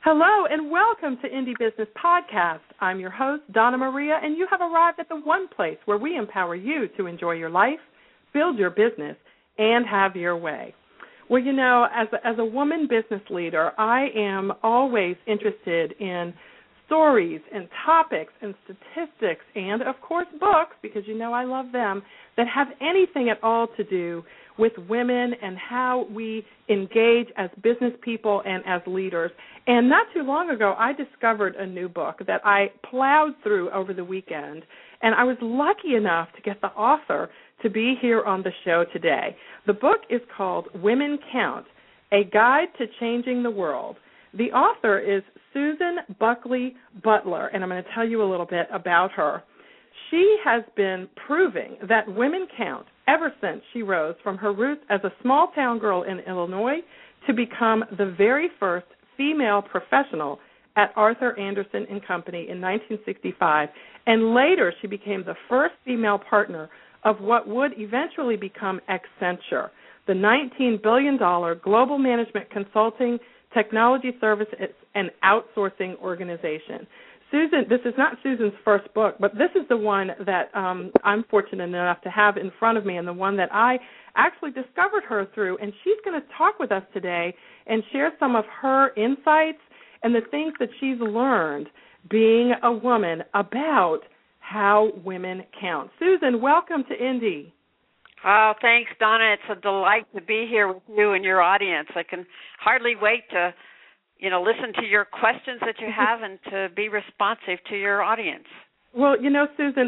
Hello and welcome to Indie Business Podcast. I'm your host, Donna Maria, and you have arrived at the one place where we empower you to enjoy your life, build your business, and have your way. Well, you know, as a woman business leader, I am always interested in stories and topics and statistics and, of course, books, because you know I love them, that have anything at all to do with women and how we engage as business people and as leaders. And not too long ago, I discovered a new book that I plowed through over the weekend, and I was lucky enough to get the author to be here on the show today. The book is called Women Count, A Guide to Changing the World. The author is Susan Buckley Butler, and I'm going to tell you a little bit about her. She has been proving that women count ever since she rose from her roots as a small-town girl in Illinois to become the very first female professional at Arthur Andersen and Company in 1965, and later she became the first female partner of what would eventually become Accenture, the $19 billion global management consulting, technology services, and outsourcing organization. Susan, this is not Susan's first book, but this is the one that I'm fortunate enough to have in front of me, and the one that I actually discovered her through. And she's going to talk with us today and share some of her insights and the things that she's learned being a woman about how women count. Susan, welcome to Indy. Oh, thanks, Donna. It's a delight to be here with you and your audience. I can hardly wait to listen to your questions that you have and to be responsive to your audience. Well, you know, Susan,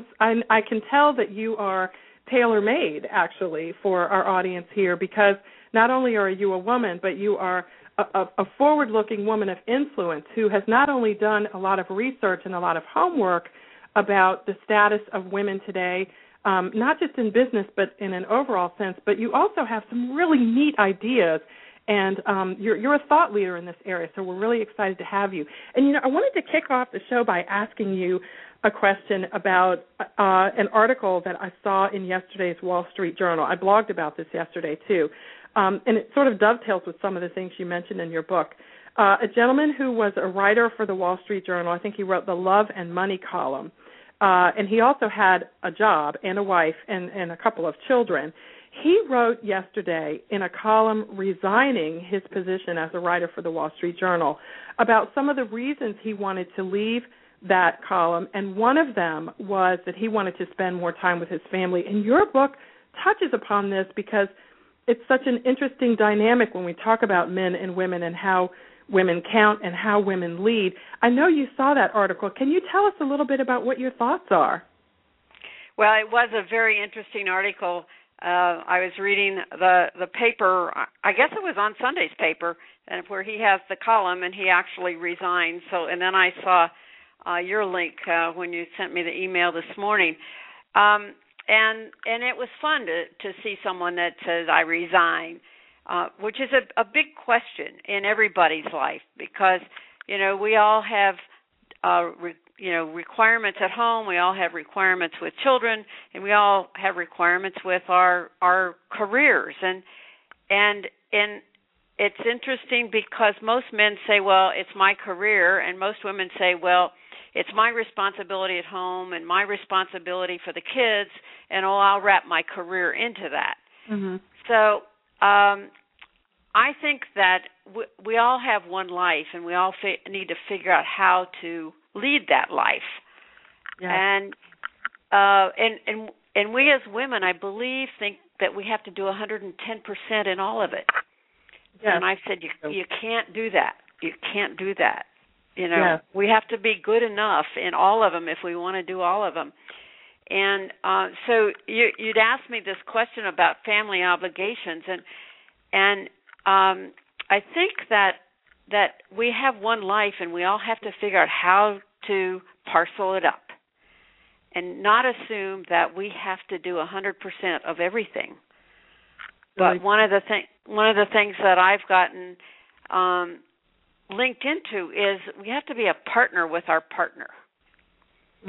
I can tell that you are tailor-made, actually, for our audience here, because not only are you a woman, but you are a forward-looking woman of influence who has not only done a lot of research and a lot of homework about the status of women today, not just in business but in an overall sense, but you also have some really neat ideas. And you're a thought leader in this area, so we're really excited to have you. And, you know, I wanted to kick off the show by asking you a question about an article that I saw in yesterday's Wall Street Journal. I blogged about this yesterday, too, and it sort of dovetails with some of the things you mentioned in your book. A gentleman who was a writer for the Wall Street Journal, I think he wrote the Love and Money column, and he also had a job and a wife and a couple of children. He wrote yesterday in a column resigning his position as a writer for the Wall Street Journal about some of the reasons he wanted to leave that column, and one of them was that he wanted to spend more time with his family. And your book touches upon this because it's such an interesting dynamic when we talk about men and women and how women count and how women lead. I know you saw that article. Can you tell us a little bit about what your thoughts are? Well, it was a very interesting article. I was reading the paper, I guess it was on Sunday's paper, and where he has the column, and he actually resigned. So, and then I saw your link when you sent me the email this morning, and it was fun to see someone that says I resign, which is a big question in everybody's life, because we all have requirements at home, we all have requirements with children, and we all have requirements with our careers. And it's interesting because most men say, well, it's my career, and most women say, well, it's my responsibility at home and my responsibility for the kids, and I'll wrap my career into that. Mm-hmm. So I think that we all have one life, and we all need to figure out how to lead that life. Yeah. And we as women, I believe, think that we have to do 110% in all of it. Yes. And I said, you can't do that. You can't do that. Yes. We have to be good enough in all of them if we want to do all of them. And so you'd asked me this question about family obligations, and I think that we have one life, and we all have to figure out how to parcel it up and not assume that we have to do 100% of everything. Really? But one of the things that I've gotten linked into is we have to be a partner with our partner.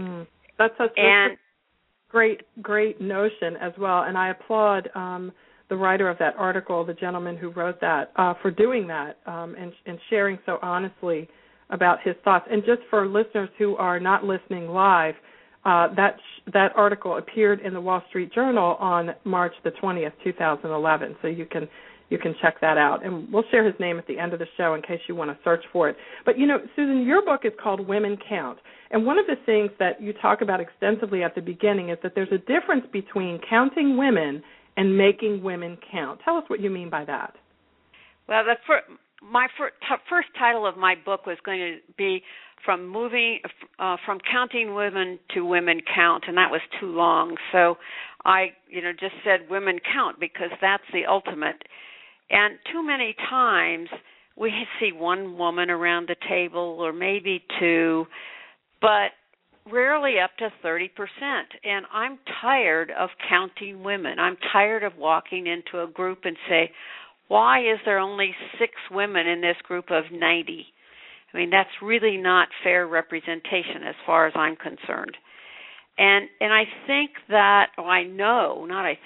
That's a great notion as well, and I applaud the writer of that article, the gentleman who wrote that, for doing that and sharing so honestly about his thoughts. And just for listeners who are not listening live, that article appeared in the Wall Street Journal on March the 20th, 2011. So you can check that out. And we'll share his name at the end of the show in case you want to search for it. But, Susan, your book is called Women Count. And one of the things that you talk about extensively at the beginning is that there's a difference between counting women and making women count. Tell us what you mean by that. Well, my first title of my book was going to be from counting women to women count, and that was too long. So I, just said women count because that's the ultimate. And too many times we see one woman around the table or maybe two, but rarely up to 30%. And I'm tired of counting women. I'm tired of walking into a group and say, why is there only 6 women in this group of 90? I mean, that's really not fair representation as far as I'm concerned. And I think that, I know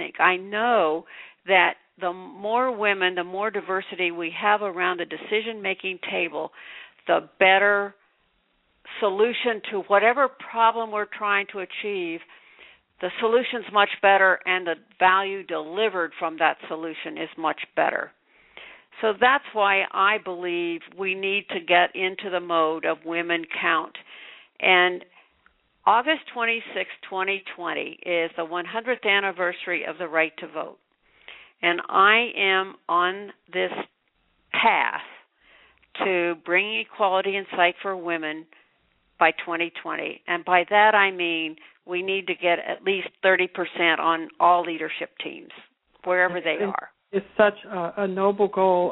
that the more women, the more diversity we have around the decision-making table, the better solution to whatever problem we're trying to achieve. The solution's much better, and the value delivered from that solution is much better. So that's why I believe we need to get into the mode of women count. And August 26, 2020 is the 100th anniversary of the right to vote. And I am on this path to bring equality in sight for women by 2020. And by that I mean we need to get at least 30% on all leadership teams, wherever they are. It's such a noble goal.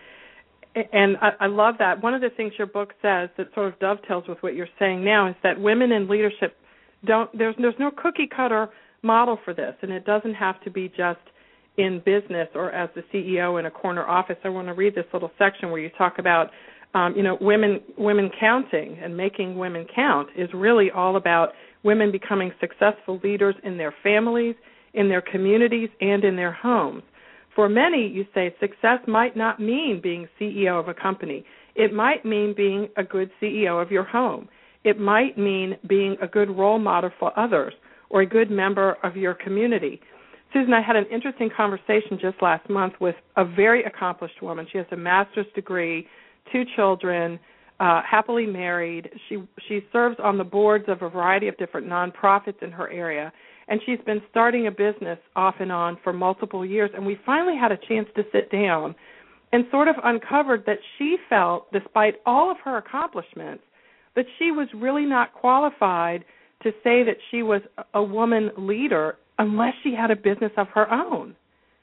And I love that. One of the things your book says that sort of dovetails with what you're saying now is that women in leadership there's no cookie cutter model for this, and it doesn't have to be just in business or as the CEO in a corner office. I want to read this little section where you talk about, women counting and making women count is really all about women becoming successful leaders in their families, in their communities, and in their homes. For many, you say, success might not mean being CEO of a company. It might mean being a good CEO of your home. It might mean being a good role model for others or a good member of your community. Susan, I had an interesting conversation just last month with a very accomplished woman. She has a master's degree, 2 children, happily married. She serves on the boards of a variety of different nonprofits in her area, and she's been starting a business off and on for multiple years. And we finally had a chance to sit down and sort of uncovered that she felt, despite all of her accomplishments, that she was really not qualified to say that she was a woman leader unless she had a business of her own.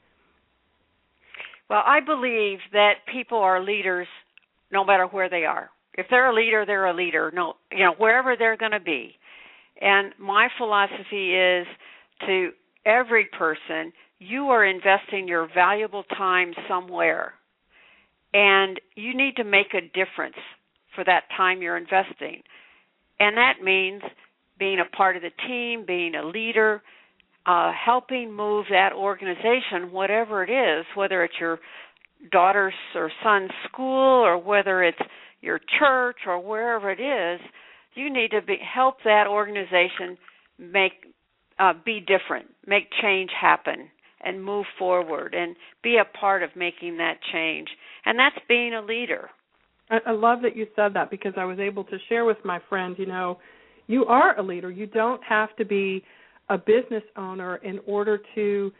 Well, I believe that people are leaders no matter where they are. If they're a leader, they're a leader. No, wherever they're going to be. And my philosophy is to every person, you are investing your valuable time somewhere, and you need to make a difference for that time you're investing. And that means being a part of the team, being a leader, helping move that organization, whatever it is, whether it's your daughter's or son's school or whether it's your church or wherever it is, you need to help that organization be different, make change happen, and move forward and be a part of making that change. And that's being a leader. I love that you said that because I was able to share with my friend, you are a leader. You don't have to be a business owner in order to,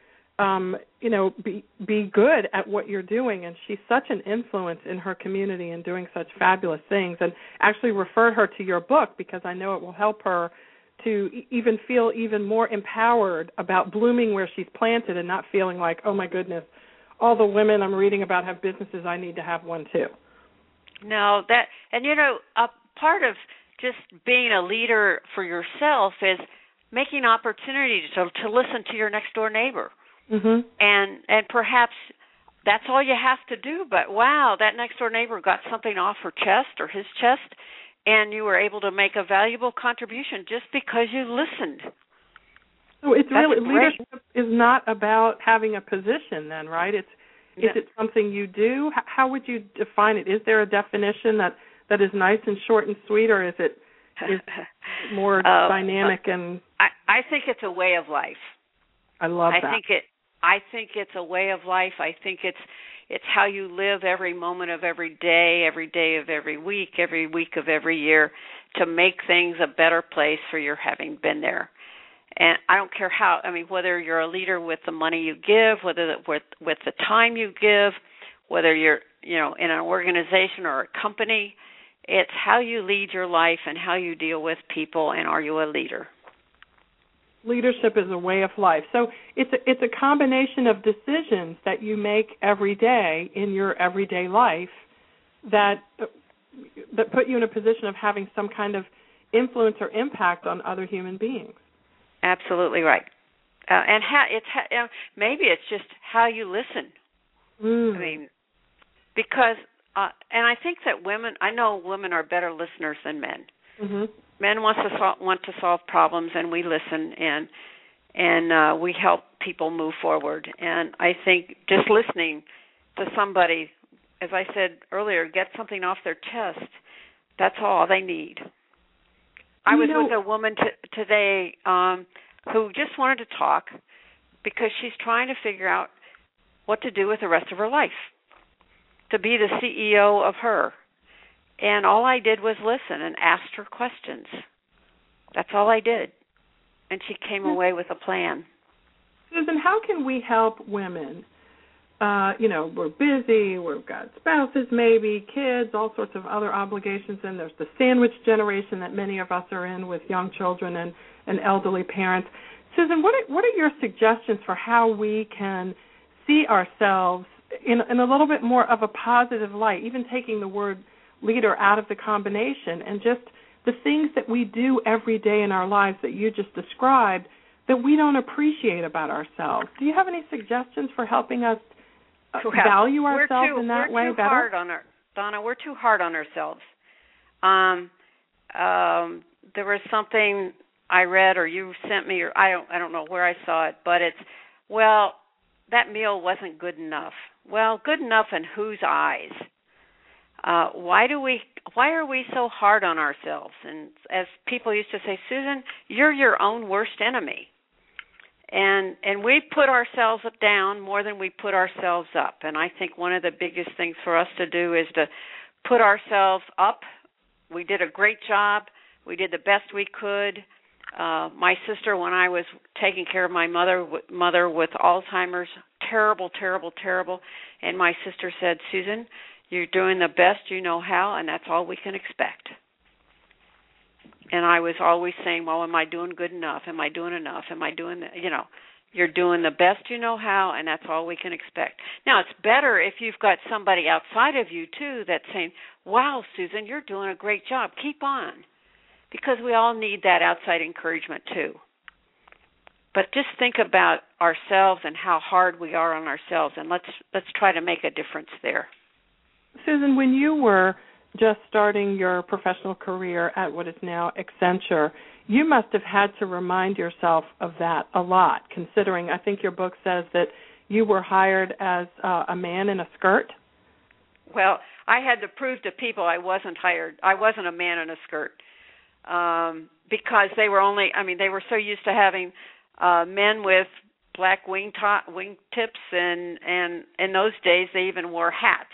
be good at what you're doing. And she's such an influence in her community and doing such fabulous things. And actually referred her to your book because I know it will help her to even feel even more empowered about blooming where she's planted and not feeling like, oh, my goodness, all the women I'm reading about have businesses. I need to have one too. No, a part of just being a leader for yourself is making opportunities to listen to your next door neighbor. Mm-hmm. And perhaps that's all you have to do, but wow, that next door neighbor got something off her chest or his chest, and you were able to make a valuable contribution just because you listened. So it's That's really, great. leadership is not about having a position then, right? Is it something you do? How would you define it? Is there a definition that is nice and short and sweet, or is it more dynamic and? I think it's a way of life. I love that. I think it's a way of life. I think it's how you live every moment of every day of every week of every year, to make things a better place for your having been there. And I don't care how, whether you're a leader with the money you give, whether with the time you give, whether you're, in an organization or a company, it's how you lead your life and how you deal with people, and are you a leader? Leadership is a way of life. So it's a combination of decisions that you make every day in your everyday life that put you in a position of having some kind of influence or impact on other human beings. Absolutely right. And maybe it's just how you listen. Because and I think that I know women are better listeners than men. Mm-hmm. Men want to solve problems, and we listen, and we help people move forward. And I think just listening to somebody, as I said earlier, get something off their chest, that's all they need. I was with a woman today who just wanted to talk because she's trying to figure out what to do with the rest of her life, to be the CEO of her. And all I did was listen and asked her questions. That's all I did. And she came away with a plan. Susan, how can we help women? We're busy, we've got spouses maybe, kids, all sorts of other obligations, and there's the sandwich generation that many of us are in with young children and elderly parents. Susan, what are your suggestions for how we can see ourselves in a little bit more of a positive light, even taking the word leader out of the combination, and just the things that we do every day in our lives that you just described that we don't appreciate about ourselves? Do you have any suggestions for helping us value ourselves in that way better? Donna, we're too hard on ourselves. There was something I read or you sent me, or I don't know where I saw it, but it's, that meal wasn't good enough. Well, good enough in whose eyes? Why are we so hard on ourselves? And as people used to say, Susan, you're your own worst enemy. And we put ourselves down more than we put ourselves up. And I think one of the biggest things for us to do is to put ourselves up. We did a great job. We did the best we could. My sister, when I was taking care of my mother with Alzheimer's, terrible, terrible, terrible. And my sister said, Susan, you're doing the best you know how, and that's all we can expect. And I was always saying, well, am I doing good enough? Am I doing enough? Am I doing, you're doing the best you know how, and that's all we can expect. Now, it's better if you've got somebody outside of you, too, that's saying, wow, Susan, you're doing a great job. Keep on. Because we all need that outside encouragement, too. But just think about ourselves and how hard we are on ourselves, and let's try to make a difference there. Susan, when you were just starting your professional career at what is now Accenture, you must have had to remind yourself of that a lot, considering I think your book says that you were hired as a man in a skirt. Well, I had to prove to people I wasn't a man in a skirt, because they were so used to having men with black wingtips, and in those days they even wore hats.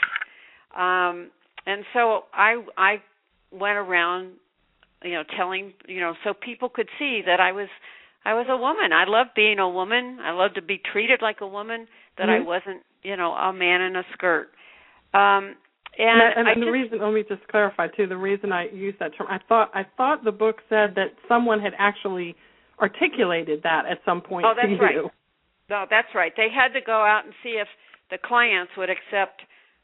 And so I went around, telling, so people could see that I was a woman. I loved being a woman. I loved to be treated like a woman, that I wasn't, a man in a skirt. And the reason, let me just clarify too, the reason I used that term, I thought the book said that someone had actually articulated that at some point to you. Right. No, that's right. They had to go out and see if the clients would accept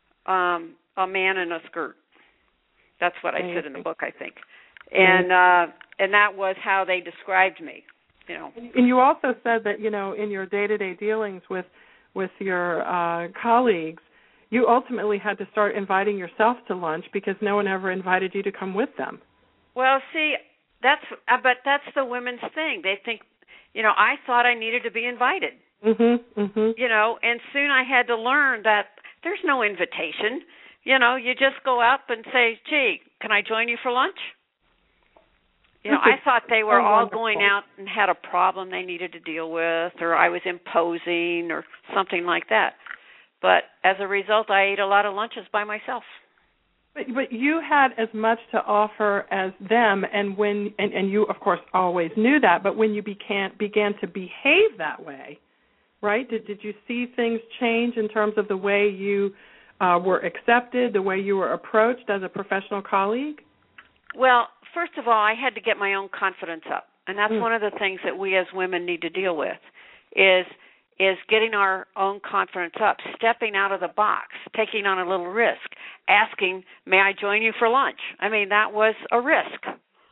a man in a skirt. That's what I said in the book, I think. And that was how they described me, And you also said that, in your day-to-day dealings with your colleagues, you ultimately had to start inviting yourself to lunch because no one ever invited you to come with them. Well, see, that's the women's thing. They think I thought I needed to be invited. And soon I had to learn that there's no invitation. You just go up and say, gee, can I join you for lunch? I thought they were all going out and had a problem they needed to deal with, or I was imposing or something like that. But as a result, I ate a lot of lunches by myself. But you had as much to offer as them, and you, of course, always knew that, but when you began to behave that way, right, did you see things change in terms of the way you were accepted, the way you were approached as a professional colleague? Well, first of all, I had to get my own confidence up, and that's one of the things that we as women need to deal with is getting our own confidence up, stepping out of the box, taking on a little risk, asking, may I join you for lunch? I mean, that was a risk.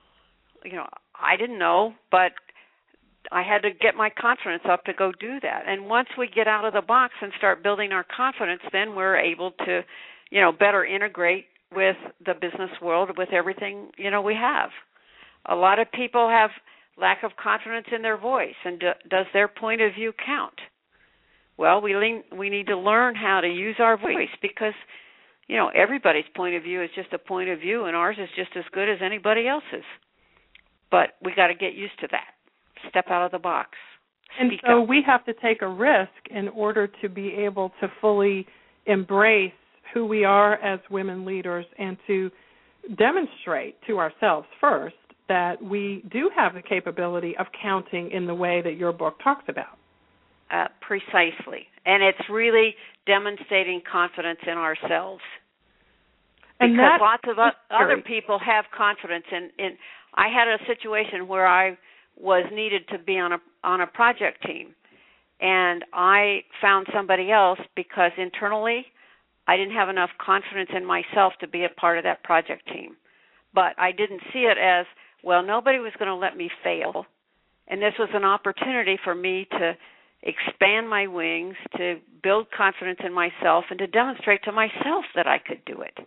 I didn't know, but I had to get my confidence up to go do that. And once we get out of the box and start building our confidence, then we're able to, better integrate with the business world, with everything, we have. A lot of people have lack of confidence in their voice, and does their point of view count? Well, we need to learn how to use our voice because, everybody's point of view is just a point of view, and ours is just as good as anybody else's. But we got to get used to that. Step out of the box. And so we have to take a risk in order to be able to fully embrace who we are as women leaders and to demonstrate to ourselves first that we do have the capability of counting in the way that your book talks about. Precisely. And it's really demonstrating confidence in ourselves. And because lots of other people have confidence in I had a situation where I was needed to be on a project team, and I found somebody else because internally I didn't have enough confidence in myself to be a part of that project team. But I didn't see it as, well, nobody was going to let me fail, and this was an opportunity for me to expand my wings, to build confidence in myself, and to demonstrate to myself that I could do it.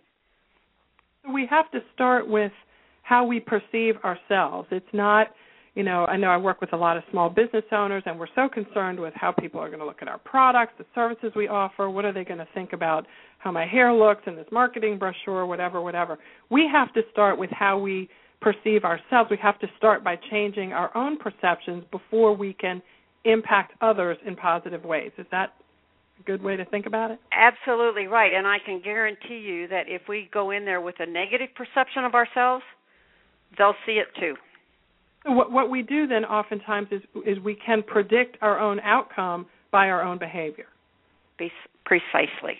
We have to start with how we perceive ourselves. It's not, I know I work with a lot of small business owners, and we're so concerned with how people are going to look at our products, the services we offer, what are they going to think about how my hair looks in this marketing brochure, whatever. We have to start with how we perceive ourselves. We have to start by changing our own perceptions before we can impact others in positive ways. Is that a good way to think about it? Absolutely right, and I can guarantee you that if we go in there with a negative perception of ourselves, they'll see it too. What we do then oftentimes is we can predict our own outcome by our own behavior. Precisely.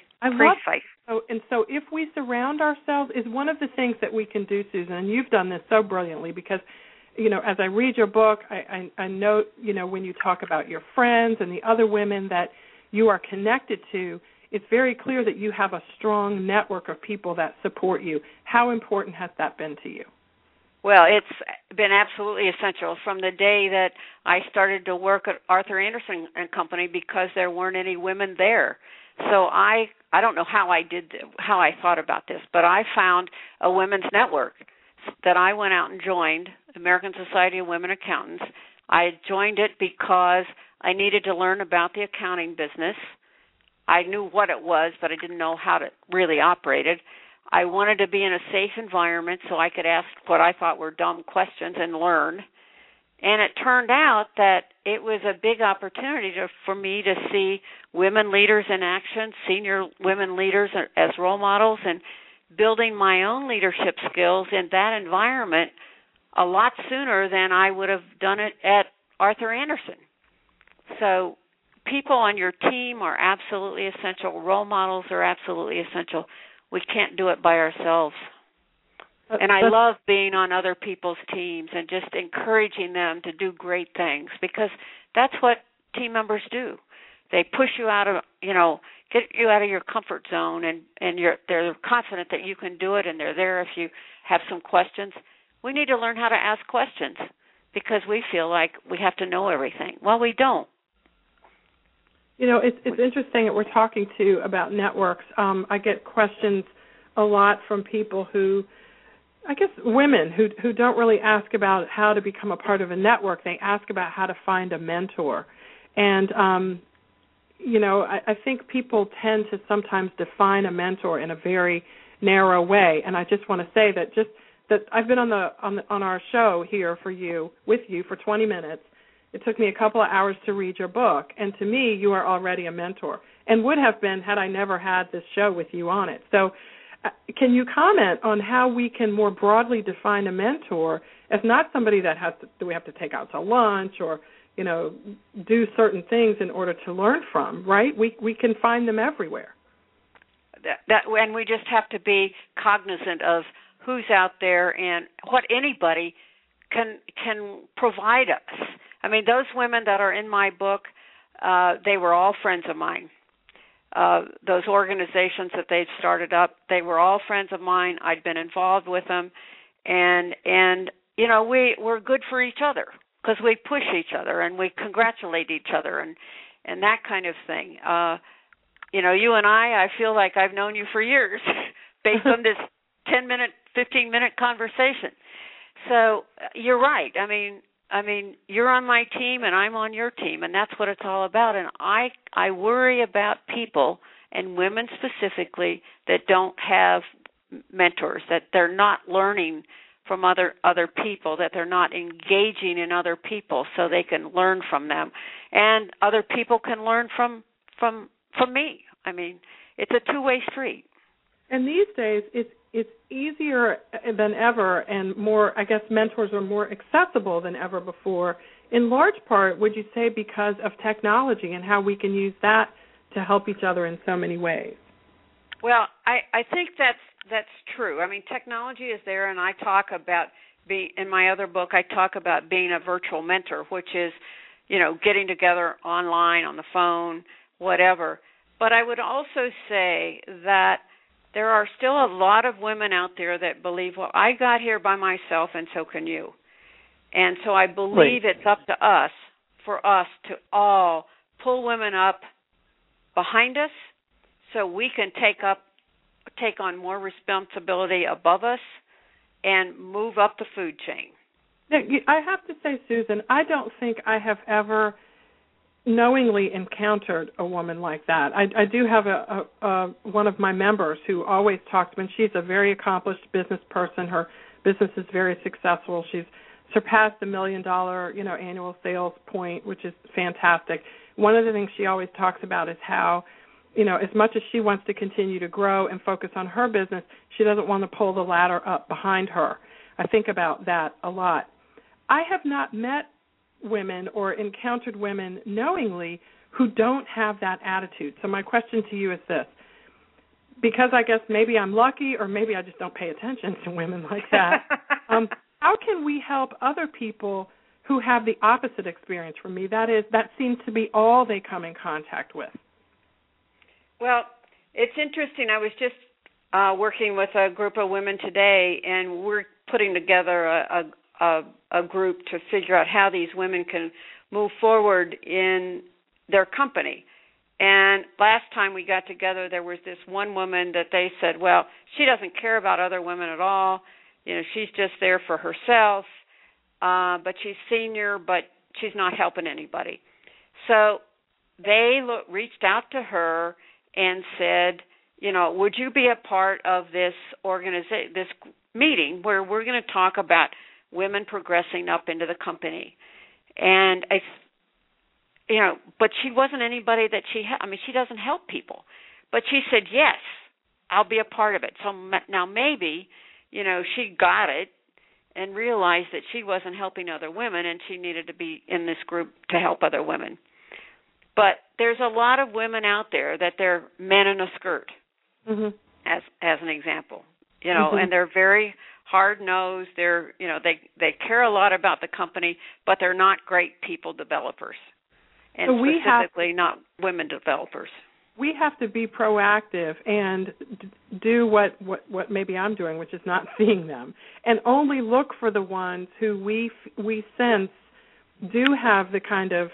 So if we surround ourselves, is one of the things that we can do, Susan, and you've done this so brilliantly because, as I read your book, I note, when you talk about your friends and the other women that you are connected to, it's very clear that you have a strong network of people that support you. How important has that been to you? Well, it's been absolutely essential from the day that I started to work at Arthur Andersen and Company because there weren't any women there. So I don't know how I thought about this, but I found a women's network that I went out and joined, American Society of Women Accountants. I joined it because I needed to learn about the accounting business. I knew what it was, but I didn't know how to really operate it. I wanted to be in a safe environment so I could ask what I thought were dumb questions and learn. And it turned out that it was a big opportunity for me to see women leaders in action, senior women leaders as role models, and building my own leadership skills in that environment a lot sooner than I would have done it at Arthur Andersen. So people on your team are absolutely essential. Role models are absolutely essential. We can't do it by ourselves. And I love being on other people's teams and just encouraging them to do great things because that's what team members do. They push you out of, get you out of your comfort zone, and they're confident that you can do it, and they're there if you have some questions. We need to learn how to ask questions because we feel like we have to know everything. Well, we don't. It's interesting that we're talking to about networks. I get questions a lot from people who I guess, women who don't really ask about how to become a part of a network. They ask about how to find a mentor. And, I think people tend to sometimes define a mentor in a very narrow way. And I just want to say that I've been on our show here with you for 20 minutes. It took me a couple of hours to read your book, and to me, you are already a mentor, and would have been had I never had this show with you on it. So can you comment on how we can more broadly define a mentor as not somebody that we have to take out to lunch or, do certain things in order to learn from, right? We can find them everywhere. And we just have to be cognizant of who's out there and what anybody can provide us. I mean, those women that are in my book, they were all friends of mine. Those organizations that they've started up, they were all friends of mine. I'd been involved with them, and we're good for each other because we push each other and we congratulate each other and that kind of thing. You and I feel like I've known you for years based on this 10-minute, 15-minute conversation. So you're right. I mean, you're on my team and I'm on your team, and that's what it's all about. And I worry about people, and women specifically, that don't have mentors, that they're not learning from other people, that they're not engaging in other people so they can learn from them, and other people can learn from me. I mean, it's a two-way street. And these days, it's easier than ever, and more, I guess, mentors are more accessible than ever before. In large part, would you say because of technology and how we can use that to help each other in so many ways? Well, I think that's true. I mean, technology is there, and I talk about in my other book, I talk about being a virtual mentor, which is, getting together online, on the phone, whatever. But I would also say that there are still a lot of women out there that believe, well, I got here by myself and so can you. And so I believe It's up to us, for us to all pull women up behind us so we can take on more responsibility above us and move up the food chain. I have to say, Susan, I don't think I have ever knowingly encountered a woman like that. I do have one of my members who always talks to me, and she's a very accomplished business person. Her business is very successful. She's surpassed $1 million, annual sales point, which is fantastic. One of the things she always talks about is how, as much as she wants to continue to grow and focus on her business, she doesn't want to pull the ladder up behind her. I think about that a lot. I have not met women or encountered women knowingly who don't have that attitude. So my question to you is this. Because I guess maybe I'm lucky or maybe I just don't pay attention to women like that, how can we help other people who have the opposite experience from me? That seems to be all they come in contact with. Well, it's interesting. I was just working with a group of women today, and we're putting together a group to figure out how these women can move forward in their company. And last time we got together, there was this one woman that they said, well, she doesn't care about other women at all. She's just there for herself, but she's senior, but she's not helping anybody. So they reached out to her and said, would you be a part of this this meeting where we're going to talk about women progressing up into the company? And but she wasn't anybody that she doesn't help people. But she said, yes, I'll be a part of it. So now maybe, she got it and realized that she wasn't helping other women and she needed to be in this group to help other women. But there's a lot of women out there that they're men in a skirt, mm-hmm. as an example, mm-hmm. and they're very hard-nosed. They're, they care a lot about the company, but they're not great people developers, and so specifically not women developers. We have to be proactive and do what maybe I'm doing, which is not seeing them, and only look for the ones who we sense do have the kind of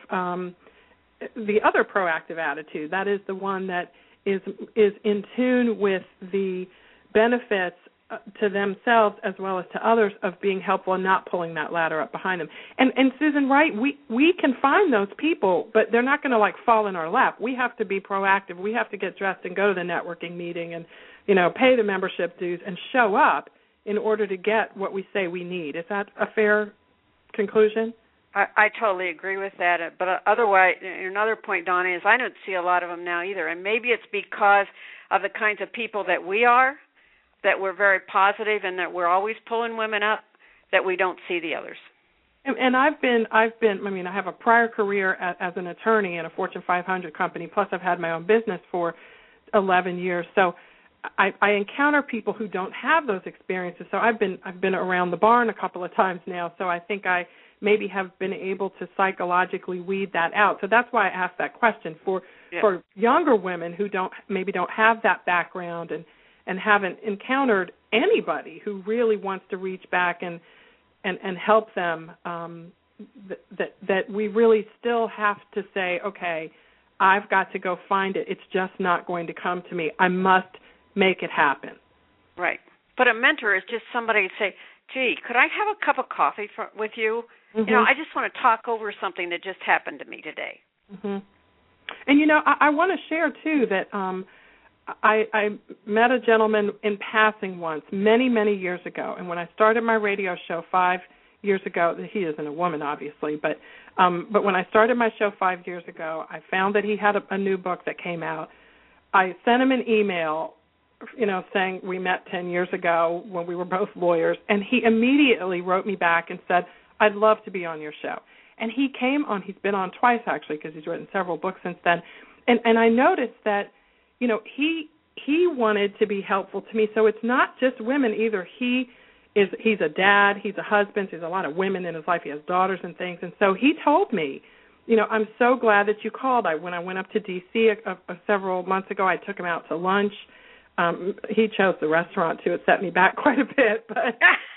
the other proactive attitude. That is the one that is in tune with the benefits to themselves as well as to others of being helpful and not pulling that ladder up behind them. And Susan, right, we can find those people, but they're not going to like fall in our lap. We have to be proactive. We have to get dressed and go to the networking meeting and, pay the membership dues and show up in order to get what we say we need. Is that a fair conclusion? I totally agree with that. But otherwise, another point, Donna, is I don't see a lot of them now either. And maybe it's because of the kinds of people that we are, that we're very positive and that we're always pulling women up, that we don't see the others. And I have a prior career as an attorney in a Fortune 500 company, plus I've had my own business for 11 years. So I encounter people who don't have those experiences. So I've been around the barn a couple of times now, so I think I maybe have been able to psychologically weed that out. So that's why I asked that question for younger women who don't have that background and haven't encountered anybody who really wants to reach back and help them, that we really still have to say, okay, I've got to go find it. It's just not going to come to me. I must make it happen. Right. But a mentor is just somebody to say, gee, could I have a cup of coffee with you? Mm-hmm. I just want to talk over something that just happened to me today. Mm-hmm. And, I want to share, too, that I met a gentleman in passing once, many, many years ago. And when I started my radio show 5 years ago, he isn't a woman, obviously, but when I started my show 5 years ago, I found that he had a new book that came out. I sent him an email, saying we met 10 years ago when we were both lawyers, and he immediately wrote me back and said, I'd love to be on your show. And he came on. He's been on twice, actually, because he's written several books since then. And I noticed that, he wanted to be helpful to me. So it's not just women either. He's a dad. He's a husband. There's a lot of women in his life. He has daughters and things. And so he told me, I'm so glad that you called. When I went up to D.C. Several months ago, I took him out to lunch. He chose the restaurant, too. It set me back quite a bit. But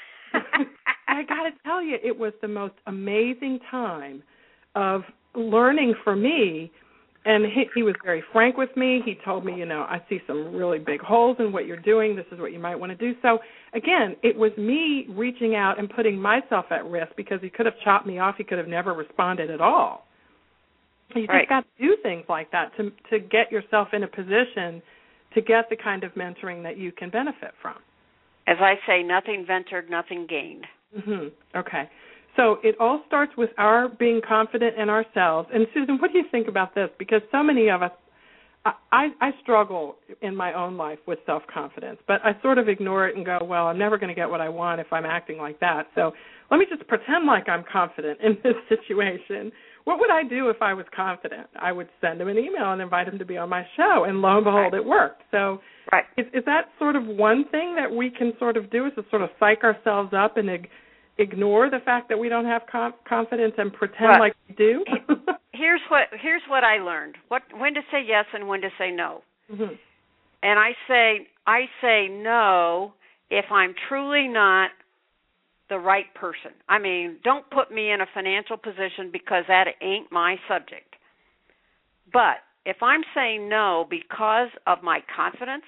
I got to tell you, it was the most amazing time of learning for me. And he was very frank with me. He told me, I see some really big holes in what you're doing. This is what you might want to do. So, again, it was me reaching out and putting myself at risk because he could have chopped me off. He could have never responded at all. You just got to do things like that to get yourself in a position to get the kind of mentoring that you can benefit from. As I say, nothing ventured, nothing gained. Mm-hmm. Okay. So it all starts with our being confident in ourselves. And, Susan, what do you think about this? Because so many of us, I struggle in my own life with self-confidence, but I sort of ignore it and go, well, I'm never going to get what I want if I'm acting like that. So let me just pretend like I'm confident in this situation. What would I do if I was confident? I would send him an email and invite him to be on my show, and lo and behold, it worked. So is that sort of one thing that we can sort of do, is to sort of psych ourselves up and ignore the fact that we don't have confidence and pretend like we do? Here's what I learned: when to say yes and when to say no. Mm-hmm. And I say no if I'm truly not the right person. I mean, don't put me in a financial position because that ain't my subject. But if I'm saying no because of my confidence,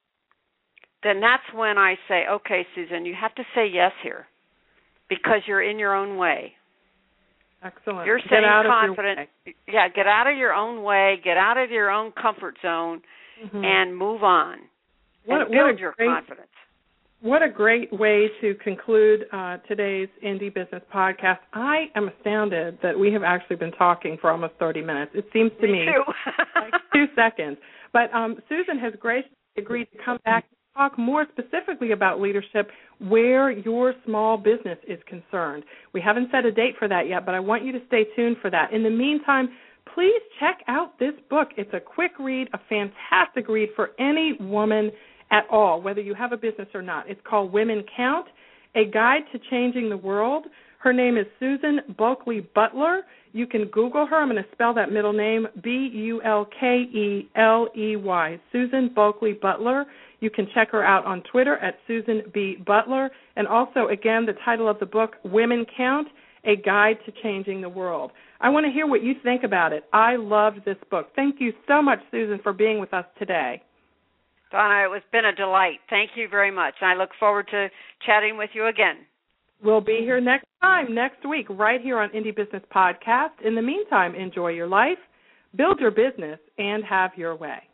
then that's when I say, okay, Susan, you have to say yes here because you're in your own way. Excellent. You're saying confident. Yeah, get out of your own way, get out of your own comfort zone, and move on. Build your confidence. What a great way to conclude today's Indie Business Podcast. I am astounded that we have actually been talking for almost 30 minutes. It seems to me like 2 seconds. But Susan has graciously agreed to come back and talk more specifically about leadership where your small business is concerned. We haven't set a date for that yet, but I want you to stay tuned for that. In the meantime, please check out this book. It's a quick read, a fantastic read for any woman at all, whether you have a business or not. It's called Women Count, A Guide to Changing the World. Her name is Susan Bulkley Butler. You can Google her. I'm going to spell that middle name, Bulkley, Susan Bulkley Butler. You can check her out on Twitter at Susan B. Butler. And also, again, the title of the book, Women Count, A Guide to Changing the World. I want to hear what you think about it. I loved this book. Thank you so much, Susan, for being with us today. Donna, it's been a delight. Thank you very much. I look forward to chatting with you again. We'll be here next week, right here on Indie Business Podcast. In the meantime, enjoy your life, build your business, and have your way.